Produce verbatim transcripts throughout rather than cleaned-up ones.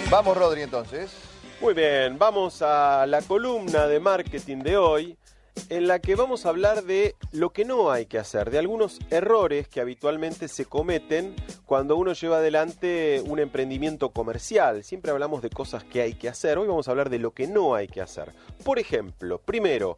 Vamos, Rodri, entonces. Muy bien, vamos a la columna de marketing de hoy, en la que vamos a hablar de lo que no hay que hacer, de algunos errores que habitualmente se cometen cuando uno lleva adelante un emprendimiento comercial. Siempre hablamos de cosas que hay que hacer, hoy vamos a hablar de lo que no hay que hacer. Por ejemplo, primero,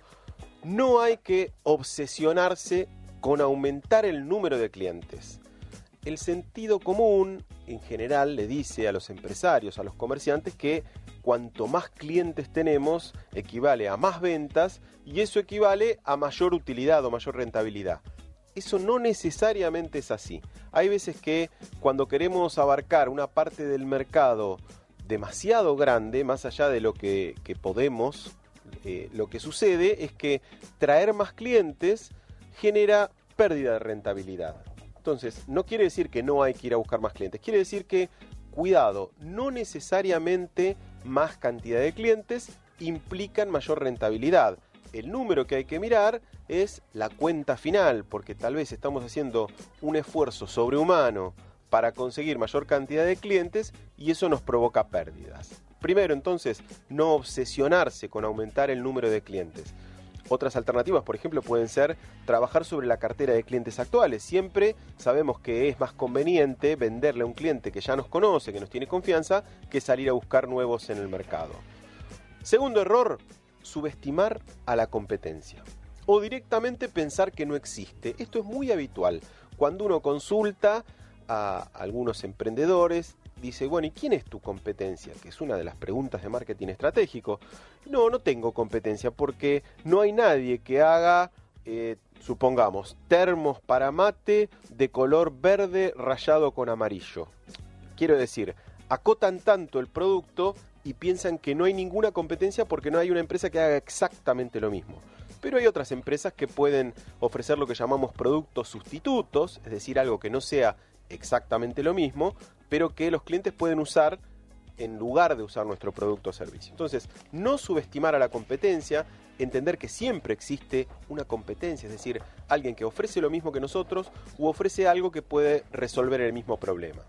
no hay que obsesionarse con aumentar el número de clientes. El sentido común, en general, le dice a los empresarios, a los comerciantes, que cuanto más clientes tenemos, equivale a más ventas y eso equivale a mayor utilidad o mayor rentabilidad. Eso no necesariamente es así. Hay veces que cuando queremos abarcar una parte del mercado demasiado grande, más allá de lo que, que podemos, eh, lo que sucede es que traer más clientes genera pérdida de rentabilidad. Entonces, no quiere decir que no hay que ir a buscar más clientes, quiere decir que, cuidado, no necesariamente más cantidad de clientes implican mayor rentabilidad. El número que hay que mirar es la cuenta final, porque tal vez estamos haciendo un esfuerzo sobrehumano para conseguir mayor cantidad de clientes y eso nos provoca pérdidas. Primero, entonces, no obsesionarse con aumentar el número de clientes. Otras alternativas, por ejemplo, pueden ser trabajar sobre la cartera de clientes actuales. Siempre sabemos que es más conveniente venderle a un cliente que ya nos conoce, que nos tiene confianza, que salir a buscar nuevos en el mercado. Segundo error, subestimar a la competencia o directamente pensar que no existe. Esto es muy habitual. Cuando uno consulta a algunos emprendedores, dice, bueno, ¿y quién es tu competencia? Que es una de las preguntas de marketing estratégico. No, no tengo competencia porque no hay nadie que haga, eh, supongamos, termos para mate de color verde rayado con amarillo. Quiero decir, acotan tanto el producto y piensan que no hay ninguna competencia porque no hay una empresa que haga exactamente lo mismo. Pero hay otras empresas que pueden ofrecer lo que llamamos productos sustitutos, es decir, algo que no sea exactamente lo mismo, pero que los clientes pueden usar en lugar de usar nuestro producto o servicio. Entonces, no subestimar a la competencia, entender que siempre existe una competencia, es decir, alguien que ofrece lo mismo que nosotros u ofrece algo que puede resolver el mismo problema.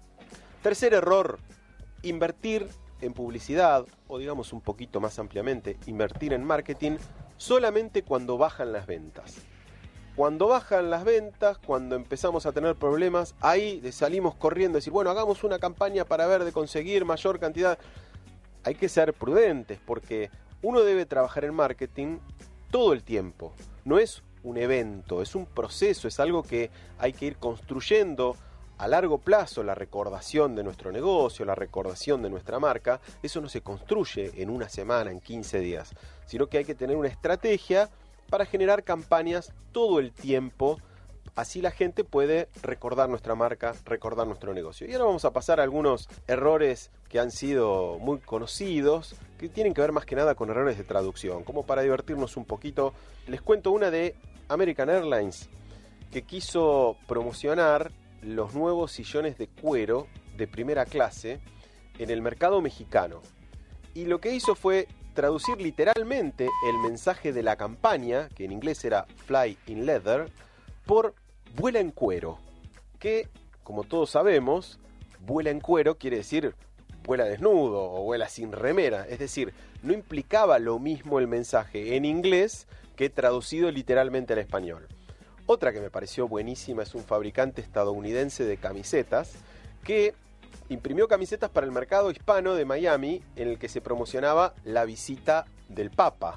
Tercer error, invertir en publicidad, o digamos un poquito más ampliamente, invertir en marketing solamente cuando bajan las ventas. Cuando bajan las ventas, cuando empezamos a tener problemas, ahí salimos corriendo y decir, bueno, hagamos una campaña para ver de conseguir mayor cantidad. Hay que ser prudentes porque uno debe trabajar en marketing todo el tiempo. No es un evento, es un proceso, es algo que hay que ir construyendo a largo plazo. La recordación de nuestro negocio, la recordación de nuestra marca, eso no se construye en una semana, en quince días, sino que hay que tener una estrategia para generar campañas todo el tiempo, así la gente puede recordar nuestra marca, recordar nuestro negocio. Y ahora vamos a pasar a algunos errores que han sido muy conocidos, que tienen que ver más que nada con errores de traducción. Como para divertirnos un poquito, les cuento una de American Airlines, que quiso promocionar los nuevos sillones de cuero de primera clase en el mercado mexicano. Y lo que hizo fue traducir literalmente el mensaje de la campaña, que en inglés era Fly in Leather, por vuela en cuero, que, como todos sabemos, vuela en cuero quiere decir vuela desnudo o vuela sin remera, es decir, no implicaba lo mismo el mensaje en inglés que traducido literalmente al español. Otra que me pareció buenísima es un fabricante estadounidense de camisetas que imprimió camisetas para el mercado hispano de Miami en el que se promocionaba la visita del Papa.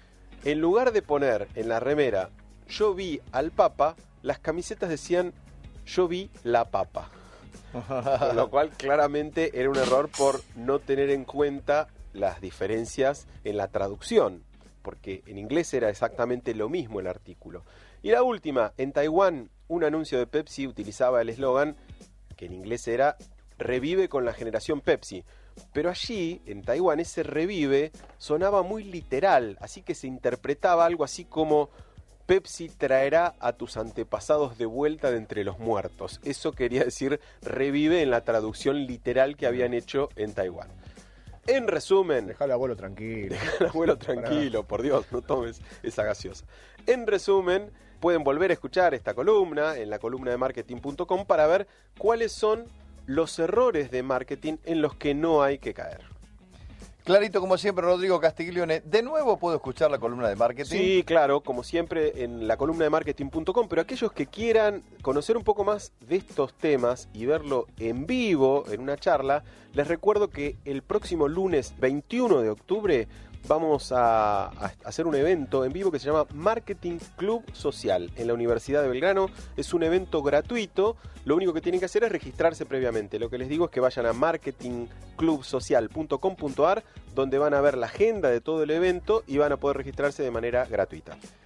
En lugar de poner en la remera yo vi al Papa, las camisetas decían yo vi la papa. Con lo cual claramente era un error por no tener en cuenta las diferencias en la traducción, porque en inglés era exactamente lo mismo el artículo. Y la última, en Taiwán, un anuncio de Pepsi utilizaba el eslogan que en inglés era revive con la generación Pepsi. Pero allí, en Taiwán, ese revive sonaba muy literal, así que se interpretaba algo así como Pepsi traerá a tus antepasados de vuelta de entre los muertos. Eso quería decir revive en la traducción literal que habían hecho en Taiwán. En resumen... Dejá al abuelo tranquilo. Dejá al abuelo tranquilo, por Dios, no tomes esa gaseosa. En resumen, pueden volver a escuchar esta columna en la columna de marketing punto com para ver cuáles son los errores de marketing en los que no hay que caer. Clarito, como siempre, Rodrigo Castiglione. De nuevo puedo escuchar la columna de marketing. Sí, claro, como siempre en la columna de marketing punto com, pero aquellos que quieran conocer un poco más de estos temas y verlo en vivo, en una charla, les recuerdo que el próximo lunes veintiuno de octubre vamos a, a hacer un evento en vivo que se llama Marketing Club Social en la Universidad de Belgrano. Es un evento gratuito, lo único que tienen que hacer es registrarse previamente. Lo que les digo es que vayan a marketing club social punto com punto a r, donde van a ver la agenda de todo el evento y van a poder registrarse de manera gratuita.